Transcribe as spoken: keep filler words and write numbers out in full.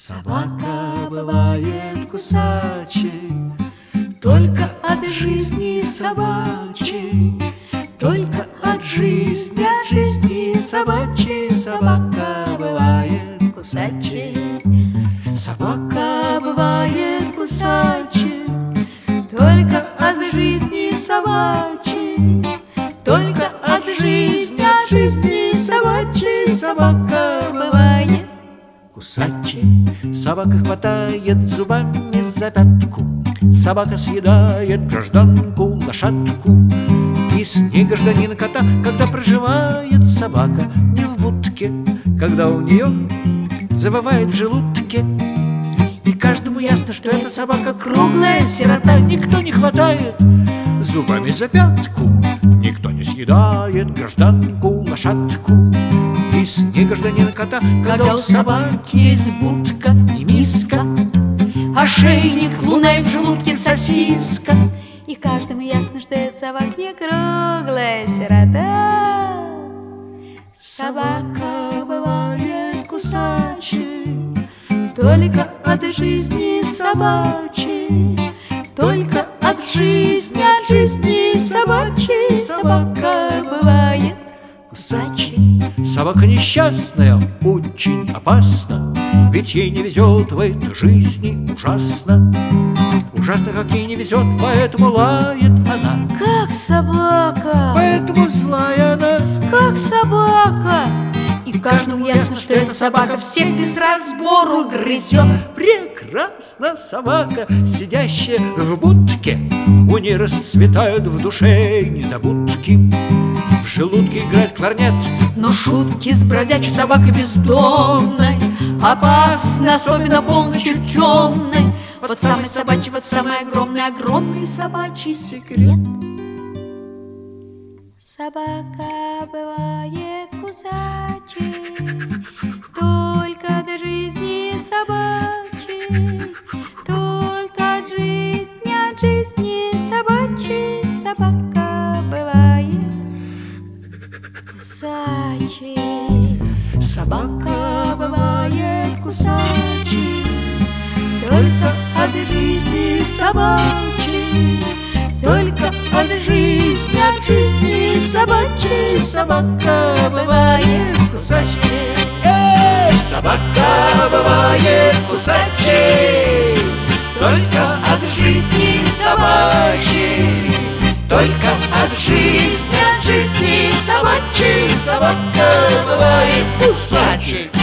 Собака бывает кусачей, только от жизни собачьей, только от жизни, от жизни собачьей. Собака бывает кусачей, собака бывает кусачей, только от жизни собачьей, только от жизни, от жизни собачьей. Собака бывает кусачей. Собака хватает зубами за пятку, собака съедает гражданку лошадку. И с ней гражданин кота, когда проживает собака не в будке, когда у нее завывает в желудке. И каждому ясно, что эта собака круглая сирота. Никто не хватает зубами за пятку, никто не съедает гражданку лошадку. И с ней гражданин кота, когда у собаки есть будка и миска, ошейник, луна и в желудке сосиска. И каждому ясно, что эта собака не круглая сирота. Собака бывает кусачей, только от жизни собачьей, только от жизни, от жизни собачьей. Собака бывает кусачей. Собака несчастная, очень опасна, ведь ей не везет в этой жизни ужасно. Ужасно, как ей не везет, поэтому лает она. Как собака, Поэтому злая она. как собака. И каждому ясно, что эта собака всех без разбору грызет. Прекрасна собака, сидящая в будке, у ней расцветают в душе незабудки. В желудке играет кларнет, но шутки с бродячей собакой бездомной опасны, особенно полночью темной. Вот самый собачий, вот самый огромный, огромный собачий секрет. Собака бывает кусачей, только от жизни собачьей, только от жизни, от жизни собачьей. Собака бывает кусачей. Собака бывает кусачей, только от жизни собачьей, только от жизни, от жизни собачьей. Собака бывает кусачей. Эй! Собака бывает кусачей, только от жизни собачьей, только от жизни, от жизни собачьей. Собака бывает кусачей.